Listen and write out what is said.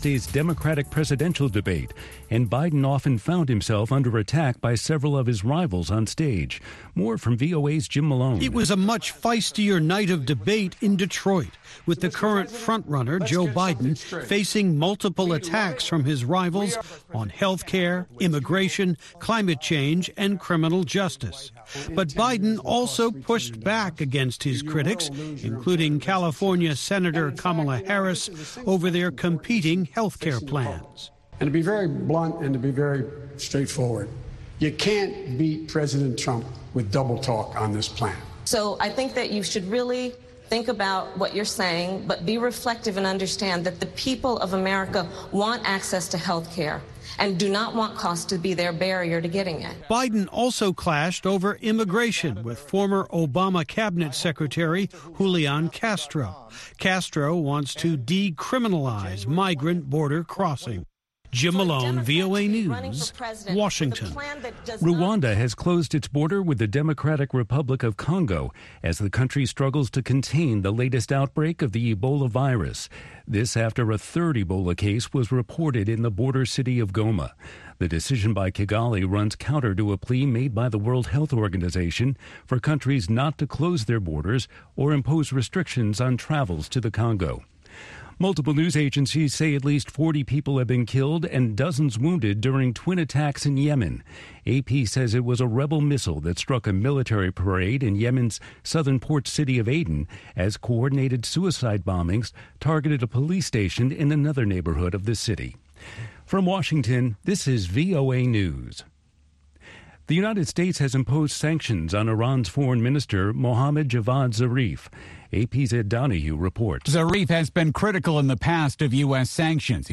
Wednesday's Democratic presidential debate, and Biden often found himself under attack by several of his rivals on stage. More from VOA's Jim Malone. It was a much feistier night of debate in Detroit, with the current frontrunner, Joe Biden, facing multiple attacks from his rivals on health care, immigration, climate change, and criminal justice. But Biden also pushed back against his critics, including California Senator Kamala Harris, over their competing health care plans. And to be very blunt and to be very straightforward, you can't beat President Trump with double talk on this plan. So I think that you should really think about what you're saying, but be reflective and understand that the people of America want access to health care and do not want cost to be their barrier to getting it. Biden also clashed over immigration with former Obama cabinet secretary Julian Castro. Castro wants to decriminalize migrant border crossing. Jim Malone, VOA News, Washington. Rwanda has closed its border with the Democratic Republic of Congo as the country struggles to contain the latest outbreak of the Ebola virus. This after a third Ebola case was reported in the border city of Goma. The decision by Kigali runs counter to a plea made by the World Health Organization for countries not to close their borders or impose restrictions on travels to the Congo. Multiple news agencies say at least 40 people have been killed and dozens wounded during twin attacks in Yemen. AP says it was a rebel missile that struck a military parade in Yemen's southern port city of Aden as coordinated suicide bombings targeted a police station in another neighborhood of the city. From Washington, this is VOA News. The United States has imposed sanctions on Iran's foreign minister, Mohammad Javad Zarif. AP's Ed Donahue reports. Zarif has been critical in the past of U.S. sanctions.